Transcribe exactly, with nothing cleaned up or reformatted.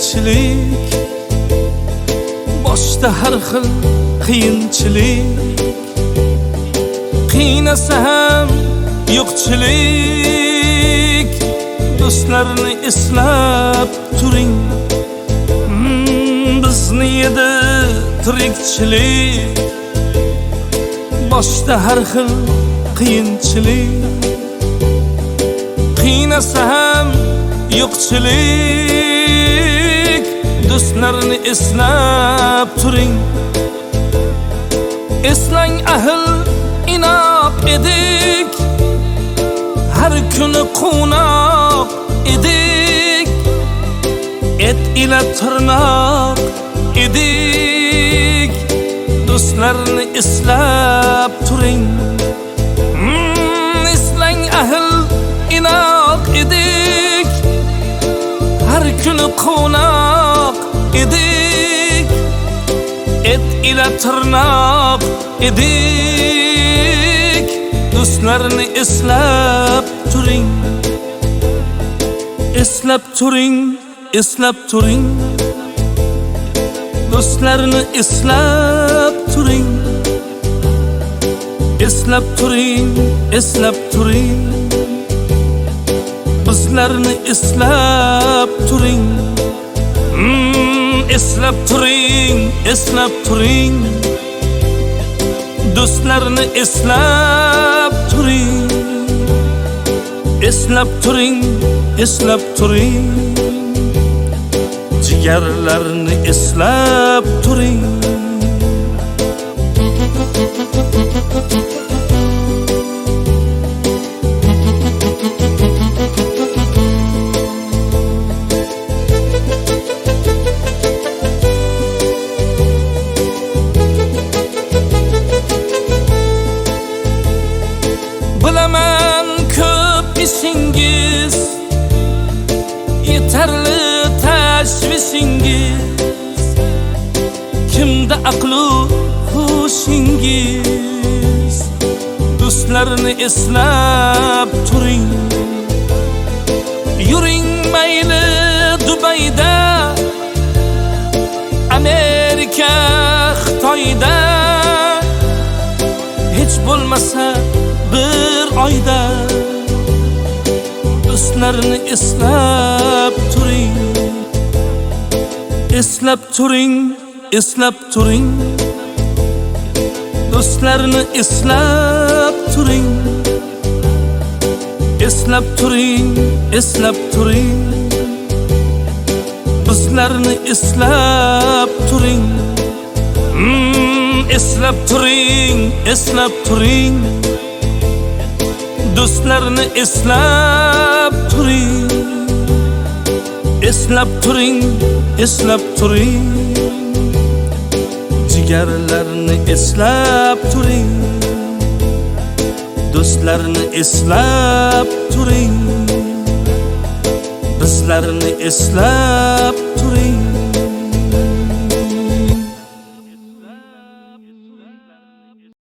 tirikchilik, boshda har xil qiyinchilik, qiynasa ham yo'qchilik. Do'stlarni eslab turing, hmm, bizni edi tirikchilik, boshda har xil qiyinchilik, qiynasa ham yo'qchilik. Do'stlarni eslab turing, eslang ahil inoq edik, har kuni quvnoq edik, et ila tirnoq edik. Do'stlarni eslab turing, hmm, eslang ahil inoq edik, har kuni quvnoq edik, et ila tirnoq edik. Do'stlarni eslab turing, eslab turing, eslab turing. Do'stlarni eslab turing, eslab turing, eslab turing. Bizlarni eslab turing, hmm, eslab turing, eslab turing. Do'stlarni eslab turing, eslab turing, eslab turing. Jigarlarni eslab turing. Bilaman ko'p ishingiz, yetarli tashvishingiz, kimda aqlu hushingiz. Do'stlarni eslab turing, yuring mayli Dubayda, Amerika, Xitoyda, hech bo'lmasa bir oyda. Do'stlarni eslab turing, eslab turing, eslab turing. Do'stlarni eslab turing, eslab turing, eslab turing. Bizlarni eslab turing, hmm, eslab turing, eslab turing. Do'stlarni eslab turing, eslab turing, eslab turing. Jigarlarni eslab turing, do'stlarni eslab turing. Bizlarni eslab turing.